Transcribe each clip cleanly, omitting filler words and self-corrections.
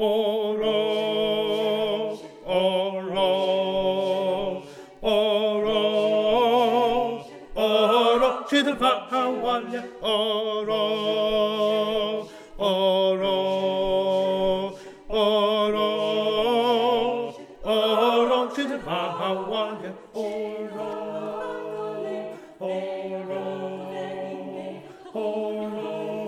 Oro, oro, oro, oro, Shidavahawalia, oro, oro, oro, oro, Shidavahawalia, oro, oro, oro,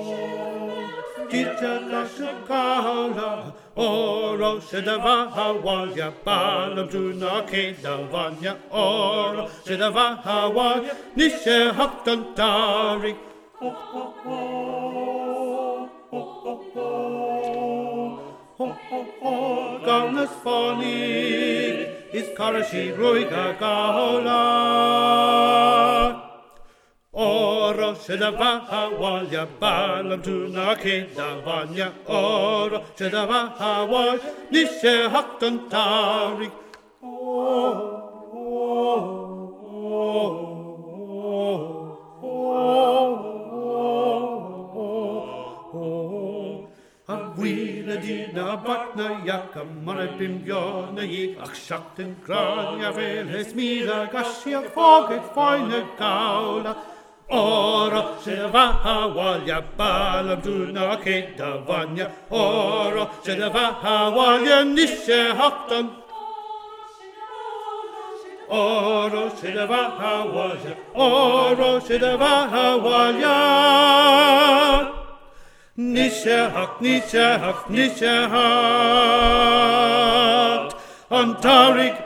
Chichakashakala, oro, Shidavahawalia, Balam Tunakedavanya, oro, Shidavahawalia, Nishe Haktantari, Garnas Fani, is Karashi Ruiga Gahola. Oro Shidavahawalia, Balam Tunakedavanya, oro, Shidavahawalia, Nishe Haktantari, Avila dina batna yakam marabim yona yik akshakten grania vel hesmira gashia foget feine gaula. Oro Shidavahawalia, Balam Tunakedavanya, oro Shidavahawalia, Nishe Haktan. Oro Shidavahawalia, oro Shidavahawalia, Nishe Hak, Nishe Hak, Nishe Hak, Antarik